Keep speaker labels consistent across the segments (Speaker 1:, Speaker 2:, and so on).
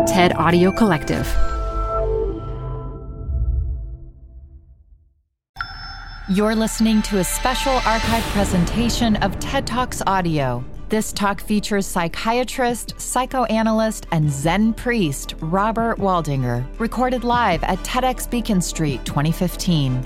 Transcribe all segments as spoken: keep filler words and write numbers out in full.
Speaker 1: TED Audio Collective. You're listening to a special archive presentation of TED Talks Audio. This talk features psychiatrist, psychoanalyst, and Zen priest Robert Waldinger, recorded live at TEDx Beacon Street twenty fifteen.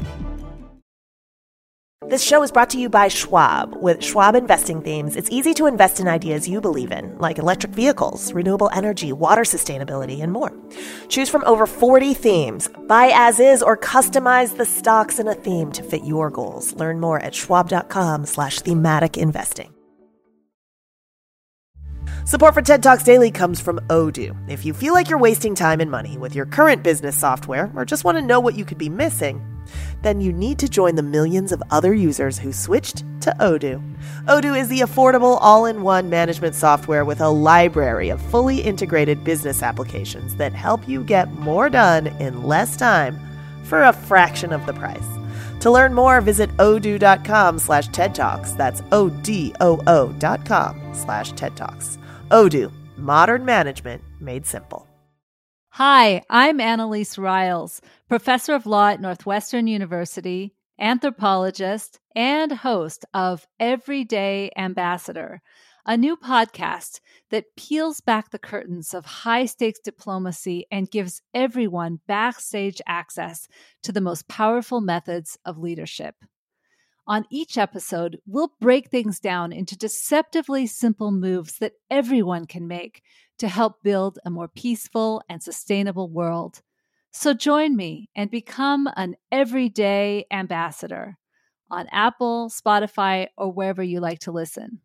Speaker 2: This show is brought to you by Schwab. With Schwab investing themes, it's easy to invest in ideas you believe in, like electric vehicles, renewable energy, water sustainability, and more. Choose from over forty themes. Buy as is or customize the stocks in a theme to fit your goals. Learn more at schwab.com slash thematic investing. Support for TED Talks Daily comes from Odoo. If you feel like you're wasting time and money with your current business software or just want to know what you could be missing, then you need to join the millions of other users who switched to Odoo. Odoo is the affordable all-in-one management software with a library of fully integrated business applications that help you get more done in less time for a fraction of the price. To learn more, visit odoo.com slash TED Talks. That's O-D-O-O dot com slash TED Talks. Odoo, modern management made simple.
Speaker 3: Hi, I'm Annalise Riles, professor of law at Northwestern University, anthropologist, and host of Everyday Ambassador, a new podcast that peels back the curtains of high-stakes diplomacy and gives everyone backstage access to the most powerful methods of leadership. On each episode, we'll break things down into deceptively simple moves that everyone can make to help build a more peaceful and sustainable world. So join me and become an everyday ambassador on Apple, Spotify, or wherever you like to listen.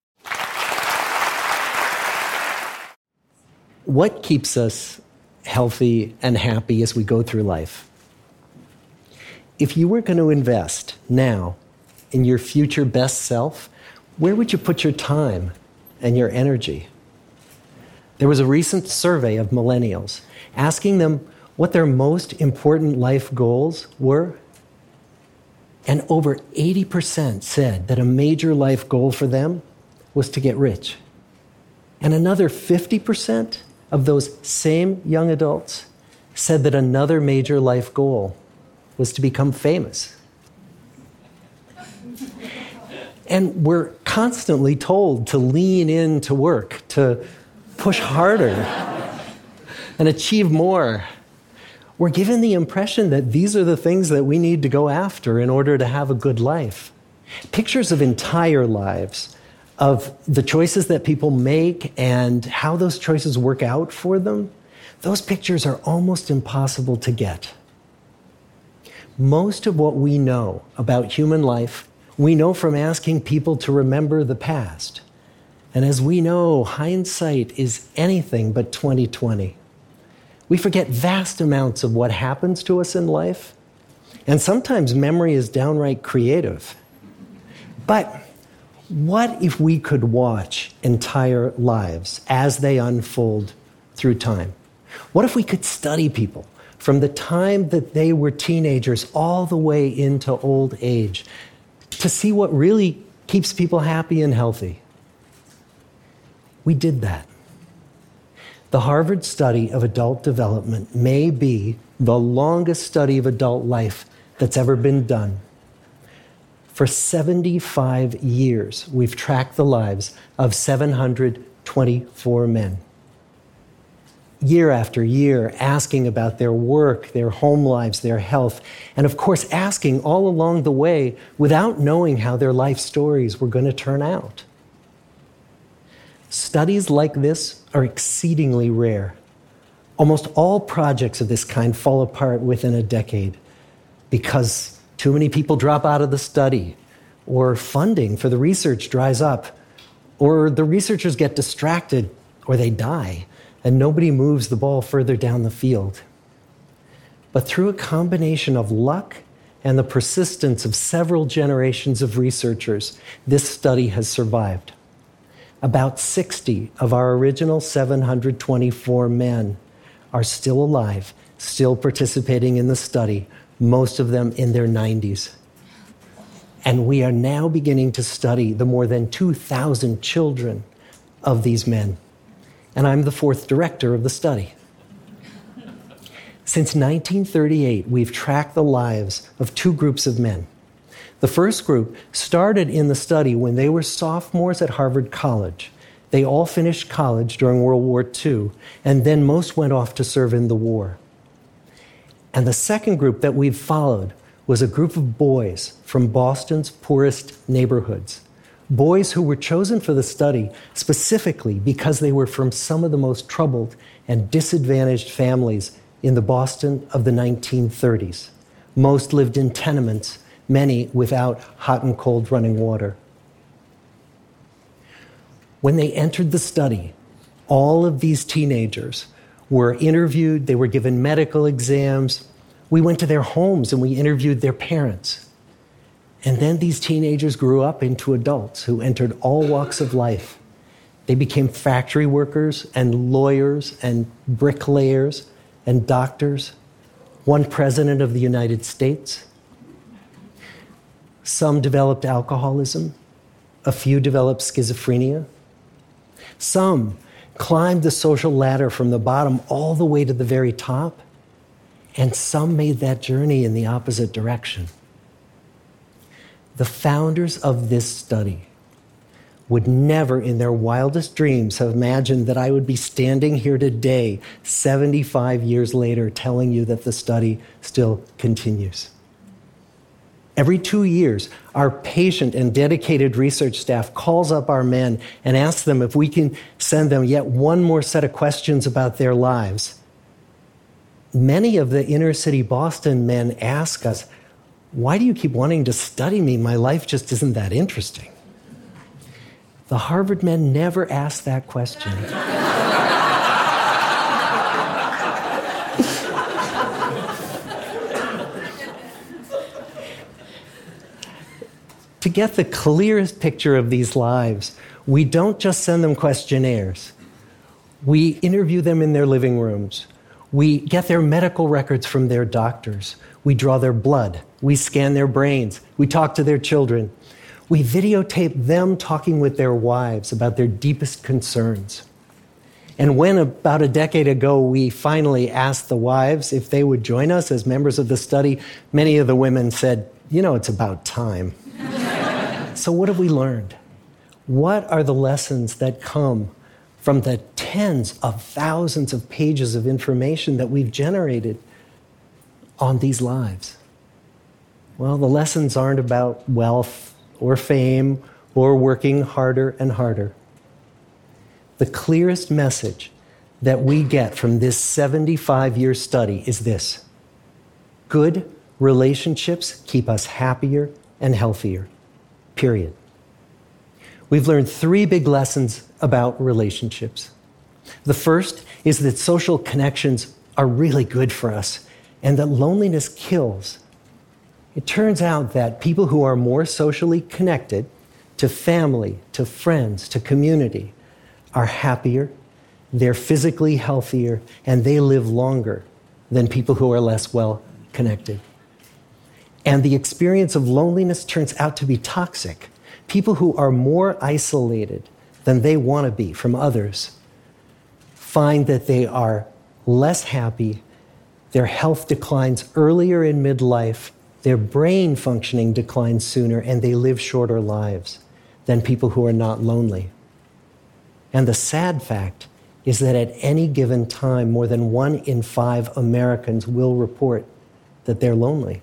Speaker 4: What keeps us healthy and happy as we go through life? If you were going to invest now in your future best self, where would you put your time and your energy? There was a recent survey of millennials asking them what their most important life goals were. And over eighty percent said that a major life goal for them was to get rich. And another fifty percent of those same young adults said that another major life goal was to become famous. And we're constantly told to lean into work, to push harder and achieve more. We're given the impression that these are the things that we need to go after in order to have a good life. Pictures of entire lives, of the choices that people make and how those choices work out for them, those pictures are almost impossible to get. Most of what we know about human life, we know from asking people to remember the past. And as we know, hindsight is anything but twenty twenty. We forget vast amounts of what happens to us in life, and sometimes memory is downright creative. But what if we could watch entire lives as they unfold through time? What if we could study people from the time that they were teenagers all the way into old age to see what really keeps people happy and healthy? We did that. The Harvard study of adult development may be the longest study of adult life that's ever been done. For seventy-five years, we've tracked the lives of seven hundred twenty-four men. Year after year, asking about their work, their home lives, their health, and of course, asking all along the way without knowing how their life stories were going to turn out. Studies like this are exceedingly rare. Almost all projects of this kind fall apart within a decade because too many people drop out of the study, or funding for the research dries up, or the researchers get distracted, or they die, and nobody moves the ball further down the field. But through a combination of luck and the persistence of several generations of researchers, this study has survived. About sixty of our original seven hundred twenty-four men are still alive, still participating in the study, most of them in their nineties. And we are now beginning to study the more than two thousand children of these men. and I'm the fourth director of the study. Since nineteen thirty-eight, we've tracked the lives of two groups of men. The first group started in the study when they were sophomores at Harvard College. They all finished college during World War Two, and then most went off to serve in the war. And the second group that we've followed was a group of boys from Boston's poorest neighborhoods. Boys who were chosen for the study specifically because they were from some of the most troubled and disadvantaged families in the Boston of the nineteen thirties. Most lived in tenements, many without hot and cold running water. When they entered the study, all of these teenagers were interviewed, they were given medical exams. We went to their homes and we interviewed their parents. And then these teenagers grew up into adults who entered all walks of life. They became factory workers and lawyers and bricklayers and doctors, one president of the United States. Some developed alcoholism, a few developed schizophrenia. Some climbed the social ladder from the bottom all the way to the very top, and some made that journey in the opposite direction. The founders of this study would never in their wildest dreams have imagined that I would be standing here today, seventy-five years later, telling you that the study still continues. Every two years, our patient and dedicated research staff calls up our men and asks them if we can send them yet one more set of questions about their lives. Many of the inner city Boston men ask us, "Why do you keep wanting to study me? My life just isn't that interesting." The Harvard men never asked that question. To get the clearest picture of these lives, we don't just send them questionnaires. We interview them in their living rooms. We get their medical records from their doctors. We draw their blood. We scan their brains. We talk to their children. We videotape them talking with their wives about their deepest concerns. And when, about a decade ago, we finally asked the wives if they would join us as members of the study, many of the women said, "You know, it's about time." So what have we learned? What are the lessons that come from the tens of thousands of pages of information that we've generated on these lives? Well, the lessons aren't about wealth or fame or working harder and harder. The clearest message that we get from this seventy-five-year study is this: good relationships keep us happier and healthier. Period. We've learned three big lessons about relationships. The first is that social connections are really good for us and that loneliness kills. It turns out that people who are more socially connected to family, to friends, to community are happier, they're physically healthier, and they live longer than people who are less well connected. And the experience of loneliness turns out to be toxic. People who are more isolated than they want to be from others find that they are less happy, their health declines earlier in midlife, their brain functioning declines sooner, and they live shorter lives than people who are not lonely. And the sad fact is that at any given time, more than one in five Americans will report that they're lonely.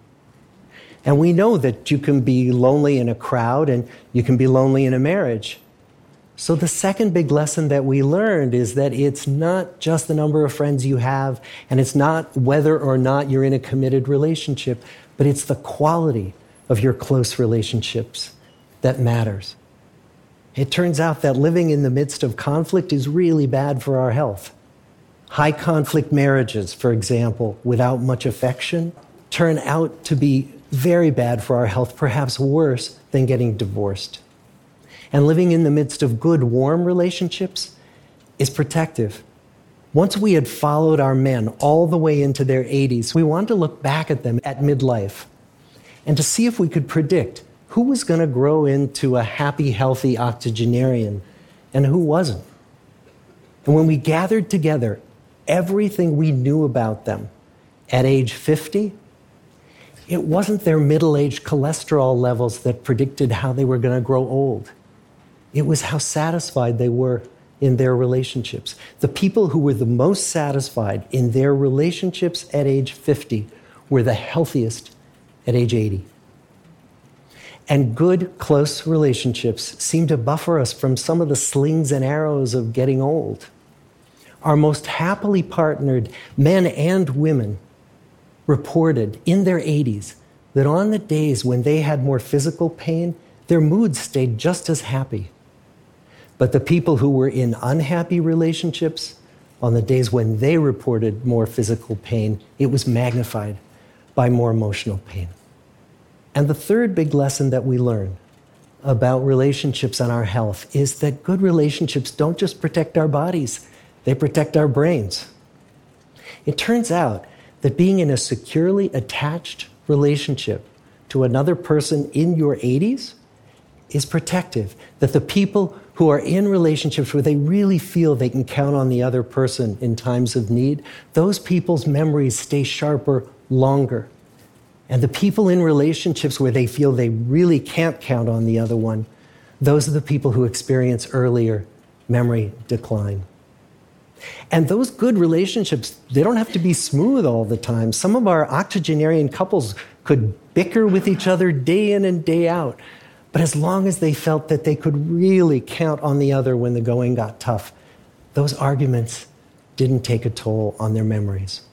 Speaker 4: And we know that you can be lonely in a crowd and you can be lonely in a marriage. So the second big lesson that we learned is that it's not just the number of friends you have, and it's not whether or not you're in a committed relationship, but it's the quality of your close relationships that matters. It turns out that living in the midst of conflict is really bad for our health. High conflict marriages, for example, without much affection, turn out to be very bad for our health, perhaps worse than getting divorced. And living in the midst of good, warm relationships is protective. Once we had followed our men all the way into their eighties, we wanted to look back at them at midlife and to see if we could predict who was going to grow into a happy, healthy octogenarian and who wasn't. And when we gathered together everything we knew about them at age fifty, it wasn't their middle-aged cholesterol levels that predicted how they were going to grow old. It was how satisfied they were in their relationships. The people who were the most satisfied in their relationships at age fifty were the healthiest at age eighty. And good, close relationships seem to buffer us from some of the slings and arrows of getting old. Our most happily partnered men and women reported in their eighties that on the days when they had more physical pain, their moods stayed just as happy. But the people who were in unhappy relationships, on the days when they reported more physical pain, it was magnified by more emotional pain. And the third big lesson that we learn about relationships and our health is that good relationships don't just protect our bodies, they protect our brains. It turns out that being in a securely attached relationship to another person in your eighties is protective, that the people who are in relationships where they really feel they can count on the other person in times of need, those people's memories stay sharper longer. And the people in relationships where they feel they really can't count on the other one, those are the people who experience earlier memory decline. And those good relationships, they don't have to be smooth all the time. Some of our octogenarian couples could bicker with each other day in and day out. But as long as they felt that they could really count on the other when the going got tough, those arguments didn't take a toll on their memories.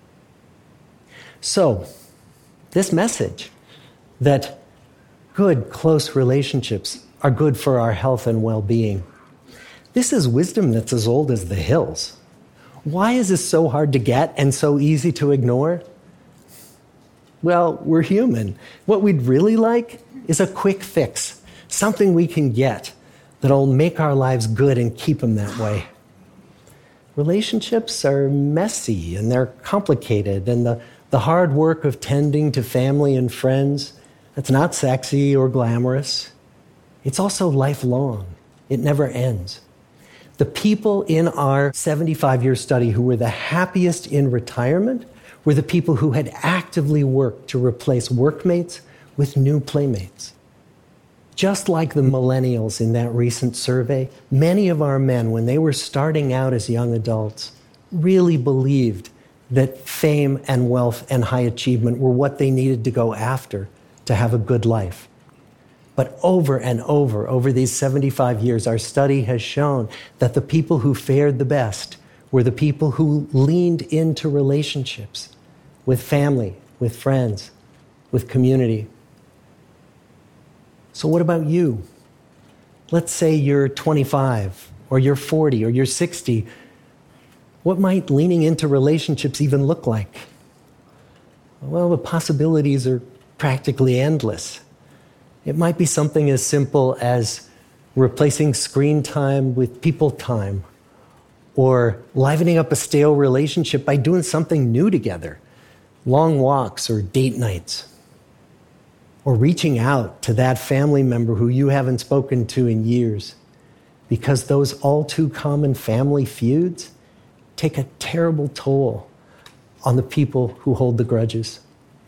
Speaker 4: So, this message that good, close relationships are good for our health and well-being, this is wisdom that's as old as the hills. Why is this so hard to get and so easy to ignore? Well, we're human. What we'd really like is a quick fix, something we can get that'll make our lives good and keep them that way. Relationships are messy and they're complicated, and the, the hard work of tending to family and friends, that's not sexy or glamorous. It's also lifelong. It never ends. The people in our seventy-five-year study who were the happiest in retirement were the people who had actively worked to replace workmates with new playmates. Just like the millennials in that recent survey, many of our men, when they were starting out as young adults, really believed that fame and wealth and high achievement were what they needed to go after to have a good life. But over and over, over these seventy-five years, our study has shown that the people who fared the best were the people who leaned into relationships with family, with friends, with community. So what about you? Let's say you're twenty-five, or you're forty, or you're sixty. What might leaning into relationships even look like? Well, the possibilities are practically endless. It might be something as simple as replacing screen time with people time, or livening up a stale relationship by doing something new together, long walks or date nights, or reaching out to that family member who you haven't spoken to in years, because those all too common family feuds take a terrible toll on the people who hold the grudges.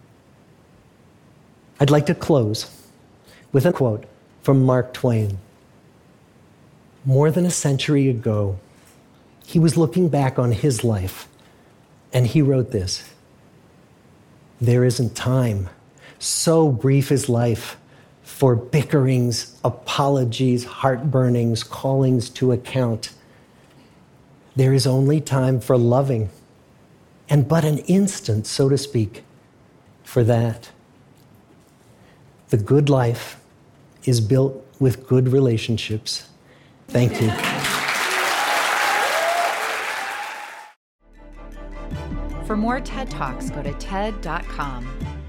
Speaker 4: I'd like to close with a quote from Mark Twain. More than a century ago, he was looking back on his life, and he wrote this: "There isn't time, so brief is life, for bickerings, apologies, heartburnings, callings to account. There is only time for loving, and but an instant, so to speak, for that. The good life is built with good relationships." Thank you.
Speaker 1: For more TED Talks, go to T E D dot com.